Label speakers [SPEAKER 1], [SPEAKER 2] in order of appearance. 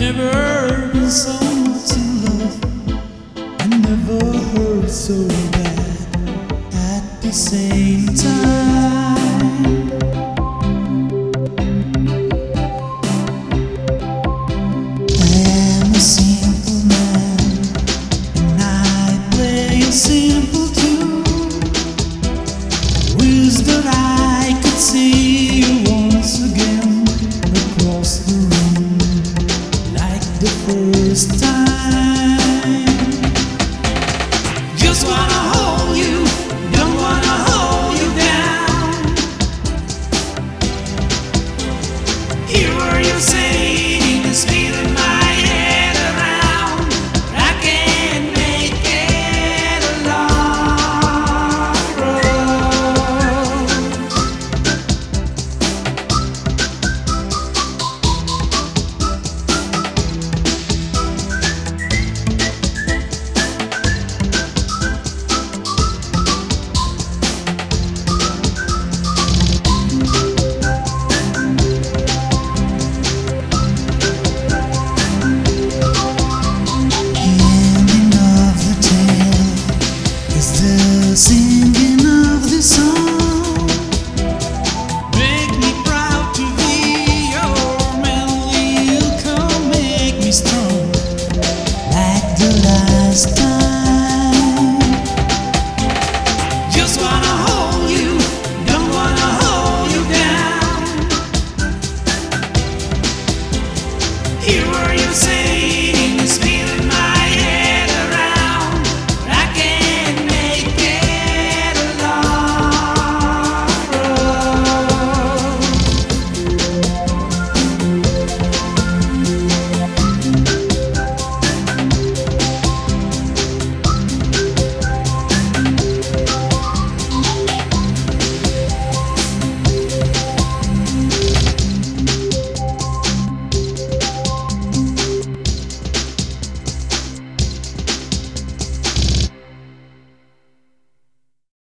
[SPEAKER 1] never been so much in love. I never hurt so bad at the same time. I am a simple man, and I play a simple tune. Wish that I could see you once again across the room, like the first time. Just wanna hold you, don't wanna hold you down. Hear what you're saying, it's feeling my head around. I can't make it a long road. The singing of this song make me proud to be your melody. Come make me strong like the last time. Just wanna hold you, don't wanna hold you down. Here